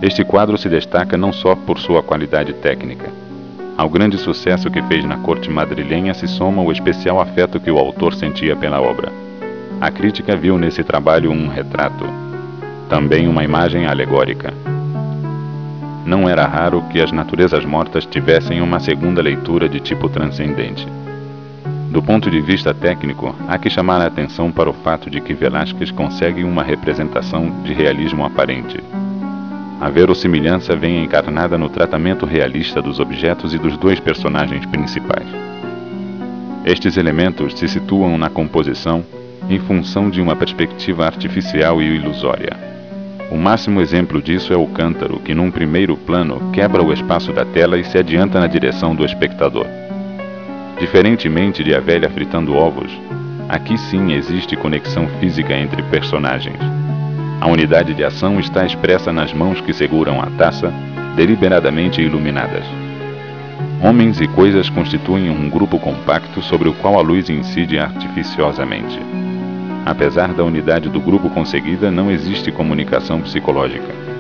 Este quadro se destaca não só por sua qualidade técnica. Ao grande sucesso que fez na corte madrilhenha se soma o especial afeto que o autor sentia pela obra. A crítica viu nesse trabalho um retrato, também uma imagem alegórica. Não era raro que as naturezas mortas tivessem uma segunda leitura de tipo transcendente. Do ponto de vista técnico, há que chamar a atenção para o fato de que Velázquez consegue uma representação de realismo aparente. A verossimilhança vem encarnada no tratamento realista dos objetos e dos dois personagens principais. Estes elementos se situam na composição em função de uma perspectiva artificial e ilusória. O máximo exemplo disso é o cântaro, que num primeiro plano quebra o espaço da tela e se adianta na direção do espectador. Diferentemente de A Velha Fritando Ovos, aqui sim existe conexão física entre personagens. A unidade de ação está expressa nas mãos que seguram a taça, deliberadamente iluminadas. Homens e coisas constituem um grupo compacto sobre o qual a luz incide artificiosamente. Apesar da unidade do grupo conseguida, não existe comunicação psicológica.